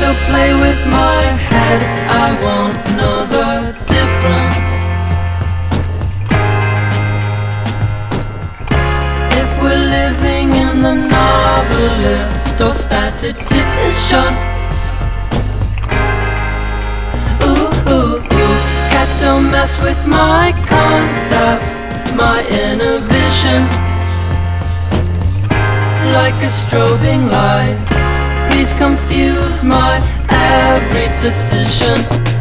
So play with my head, I won't know the difference. If we're living in the novelist or statistician, cat don't mess with my concepts, my inner vision. Like a strobing light, please confuse my every decision.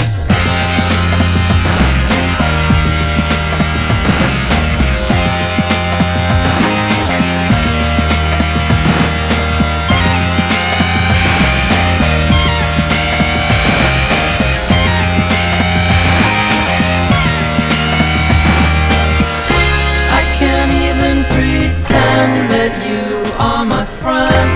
I can't even pretend that you are my friend.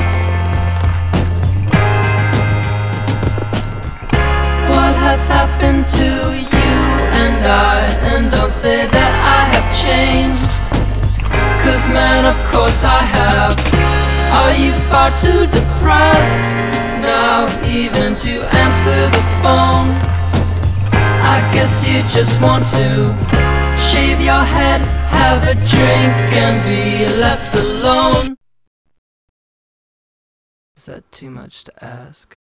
What has happened to you and I? And don't say that I have changed, 'cause man, of course I have. Are you far too depressed now even to answer the phone? I guess you just want to shave your head, have a drink and be left alone. Is that too much to ask?